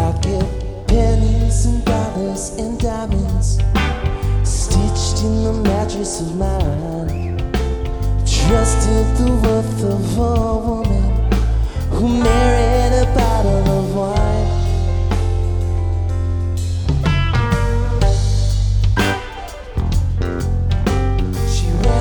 I kept pennies and dollars and diamonds stitched in the mattress of mine. Trusted the worth of a woman who married